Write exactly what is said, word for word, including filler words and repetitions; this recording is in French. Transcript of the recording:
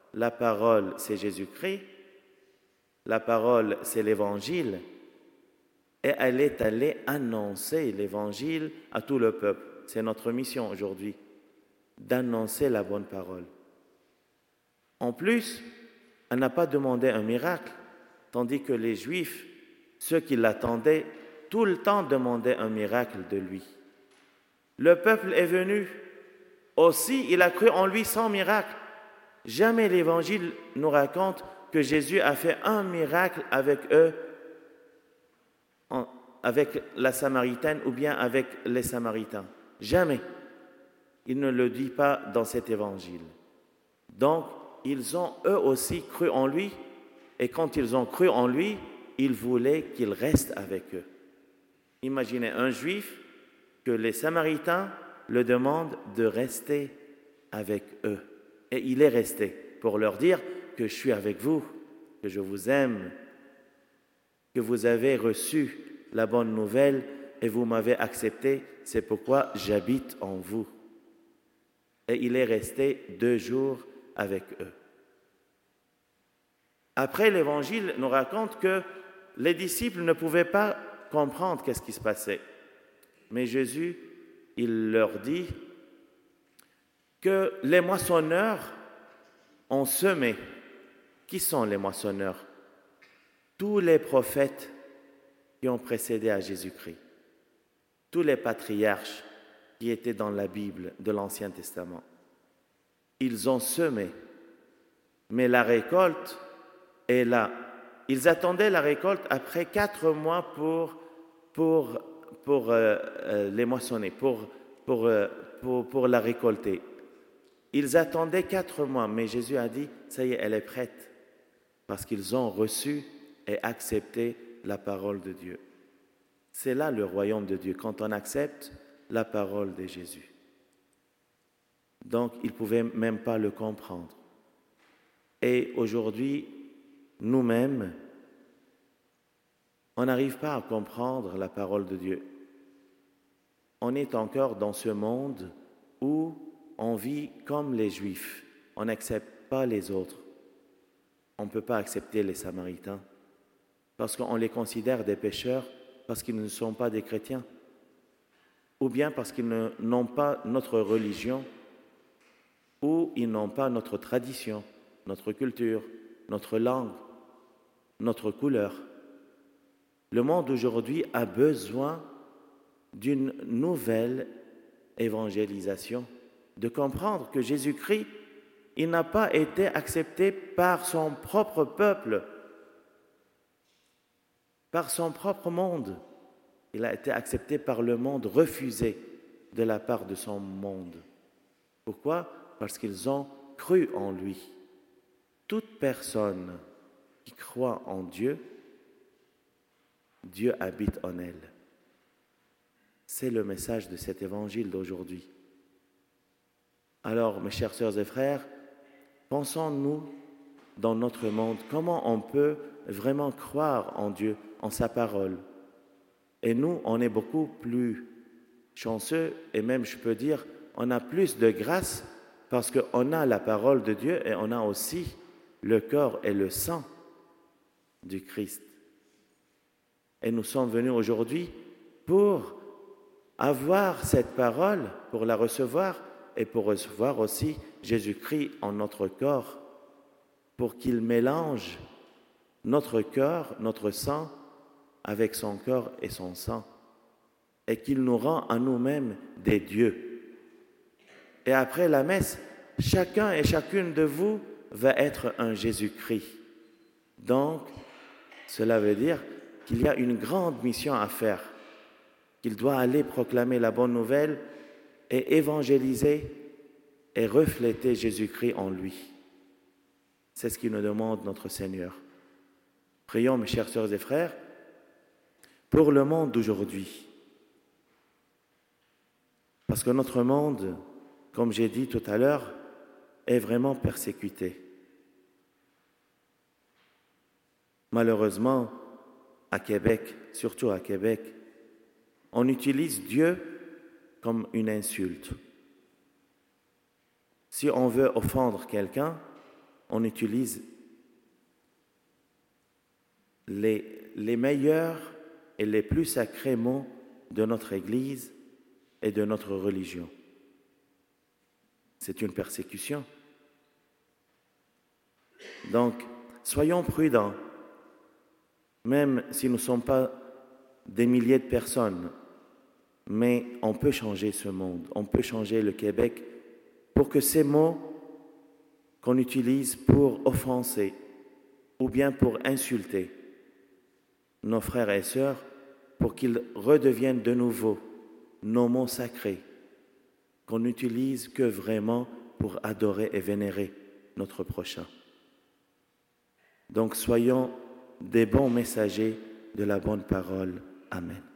la parole, c'est Jésus-Christ, la parole, c'est l'Évangile, et elle est allée annoncer l'Évangile à tout le peuple. C'est notre mission aujourd'hui, d'annoncer la bonne parole. En plus, elle n'a pas demandé un miracle, tandis que les Juifs, ceux qui l'attendaient, tout le temps demandaient un miracle de lui. Le peuple est venu. Aussi, il a cru en lui sans miracle. Jamais l'Évangile nous raconte que Jésus a fait un miracle avec eux, en, avec la Samaritaine ou bien avec les Samaritains. Jamais. Il ne le dit pas dans cet Évangile. Donc, ils ont eux aussi cru en lui, et quand ils ont cru en lui, ils voulaient qu'il reste avec eux. Imaginez un Juif que les Samaritains le demandent de rester avec eux. Et il est resté pour leur dire que je suis avec vous, que je vous aime, que vous avez reçu la bonne nouvelle et vous m'avez accepté, c'est pourquoi j'habite en vous. Et il est resté deux jours avec eux. Après, l'Évangile nous raconte que les disciples ne pouvaient pas comprendre qu'est-ce qui se passait. Mais Jésus, il leur dit que les moissonneurs ont semé. Qui sont les moissonneurs? Tous les prophètes qui ont précédé à Jésus-Christ. Tous les patriarches qui étaient dans la Bible de l'Ancien Testament. Ils ont semé, mais la récolte est là. Ils attendaient la récolte après quatre mois pour, pour, pour euh, euh, les moissonner, pour, pour, euh, pour, pour la récolter. Ils attendaient quatre mois, mais Jésus a dit, ça y est, elle est prête, parce qu'ils ont reçu et accepté la parole de Dieu. C'est là le royaume de Dieu, quand on accepte la parole de Jésus. Donc, ils ne pouvaient même pas le comprendre. Et aujourd'hui, nous-mêmes, on n'arrive pas à comprendre la parole de Dieu. On est encore dans ce monde où on vit comme les Juifs. On n'accepte pas les autres. On ne peut pas accepter les Samaritains parce qu'on les considère des pécheurs, parce qu'ils ne sont pas des chrétiens, ou bien parce qu'ils ne, n'ont pas notre religion, ou ils n'ont pas notre tradition, notre culture, notre langue, notre couleur. Le monde aujourd'hui a besoin d'une nouvelle évangélisation, de comprendre que Jésus-Christ, il n'a pas été accepté par son propre peuple, par son propre monde. Il a été accepté par le monde, refusé de la part de son monde. Pourquoi? Parce qu'ils ont cru en lui. Toute personne qui croit en Dieu, Dieu habite en elle. C'est le message de cet évangile d'aujourd'hui. Alors, mes chères sœurs et frères, pensons-nous dans notre monde, comment on peut vraiment croire en Dieu, en sa parole. Et nous, on est beaucoup plus chanceux, et même, je peux dire, on a plus de grâce parce qu'on a la parole de Dieu et on a aussi le corps et le sang du Christ. Et nous sommes venus aujourd'hui pour avoir cette parole, pour la recevoir et pour recevoir aussi Jésus-Christ en notre corps, pour qu'il mélange notre corps, notre sang, avec son corps et son sang, et qu'il nous rend à nous-mêmes des dieux. Et après la messe, chacun et chacune de vous va être un Jésus-Christ. Donc, cela veut dire qu'il y a une grande mission à faire, qu'il doit aller proclamer la bonne nouvelle et évangéliser et refléter Jésus-Christ en lui. C'est ce qu'il nous demande notre Seigneur. Prions, mes chères sœurs et frères, pour le monde d'aujourd'hui. Parce que notre monde, comme j'ai dit tout à l'heure, est vraiment persécuté. Malheureusement, à Québec, surtout à Québec, on utilise Dieu comme une insulte. Si on veut offendre quelqu'un, on utilise les, les meilleurs et les plus sacrés mots de notre Église et de notre religion. C'est une persécution. Donc, soyons prudents, même si nous ne sommes pas des milliers de personnes, mais on peut changer ce monde, on peut changer le Québec pour que ces mots qu'on utilise pour offenser ou bien pour insulter nos frères et sœurs, pour qu'ils redeviennent de nouveau nos mots sacrés, qu'on n'utilise que vraiment pour adorer et vénérer notre prochain. Donc soyons des bons messagers de la bonne parole. Amen.